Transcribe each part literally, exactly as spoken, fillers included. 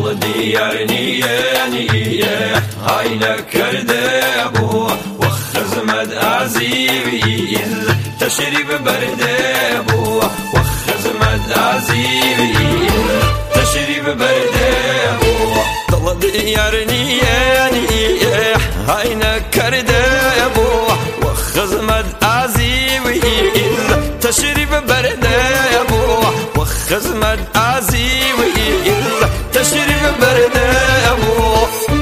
دل دیار نیه نیه های نکرده بو و خزمت عزیزی تشریف برده بو و خزمت عزیزی تشریف برده بو دل دیار نیه نیه های نکرده بو و خزمت عزیزی تشریف برده بو و خزمت عزیزی تشریف برده بو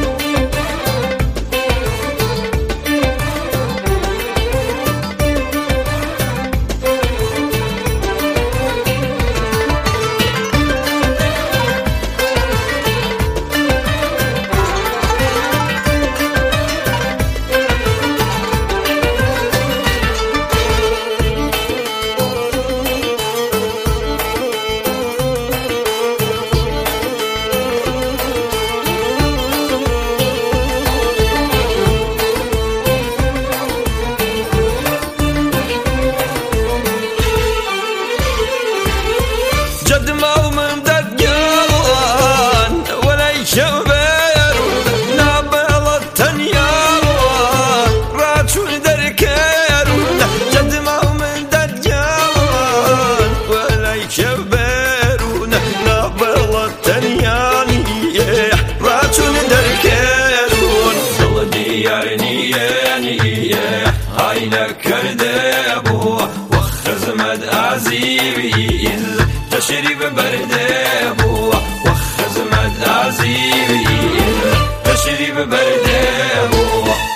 های نکرده بو و خزمت عزیزی تشریف برده بو و خزمت عزیزی تشریف برده بو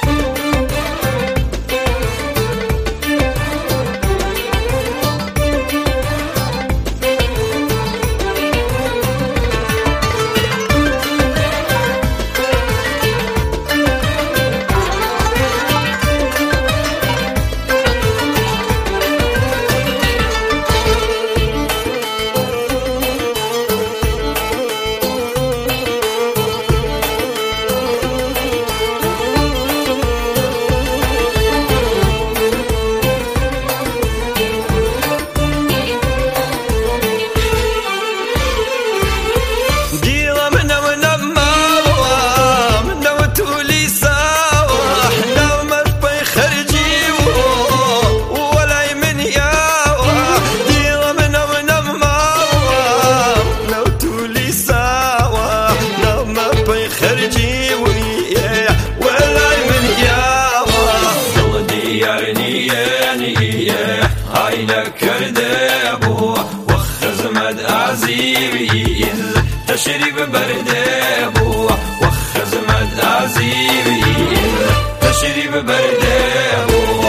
های نکرده بو و خزمت عزیزی تشریف برده بو و خزمت عزیزی تشریف برده بو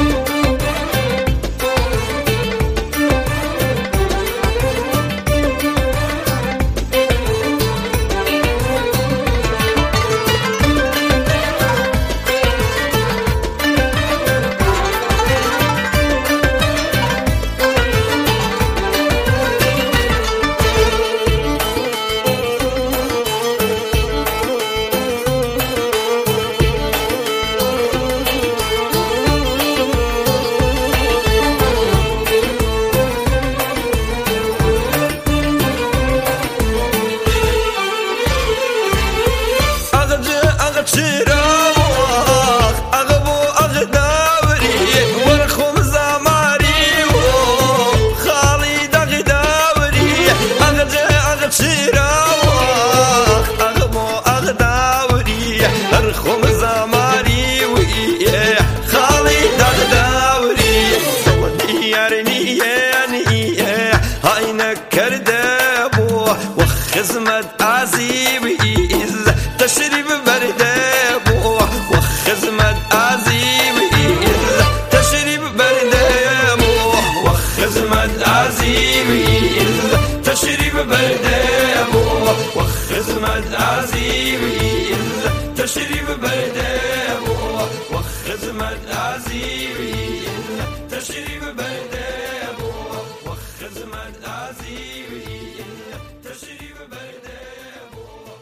خزمت عزیزی تشریف برده بو و خزمت عزیزی تشریف برده بو و خزمت عزیزی تشریف برده بو و خزمت عزیزی